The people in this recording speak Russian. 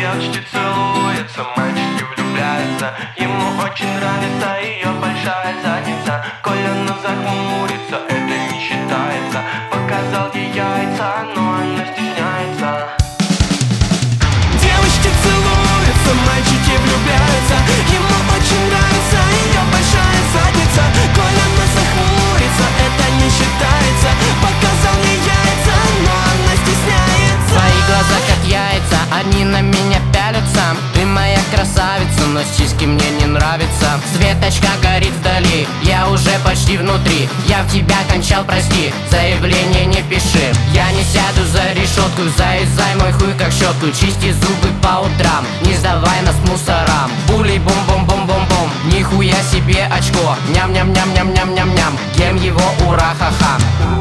Девочки целуются, мальчики влюбляются. Ему очень нравится ее большая задница. Коля захмурится, это не считается. Показал ей яйца, но она стесняется. Девочки целуются, мальчики влюбляются. Ему очень нравится ее большая задница. Коля захмурится, это не считается. Показал ей яйца, но она стесняется. Твои глаза как яйца, они на меня пялятся. Ты моя красавица, но сиськи мне не нравятся. Светочка горит вдали, я уже почти внутри. Я в тебя кончал, прости, заявление не пиши. Я не сяду за решетку, заезжай мой хуй как щетку. Чисти зубы по утрам, не сдавай нас мусорам. Булей бом-бом-бом-бом-бом, нихуя себе очко. Ням-ням-ням-ням-ням-ням-ням, ем его, ура, ха-ха.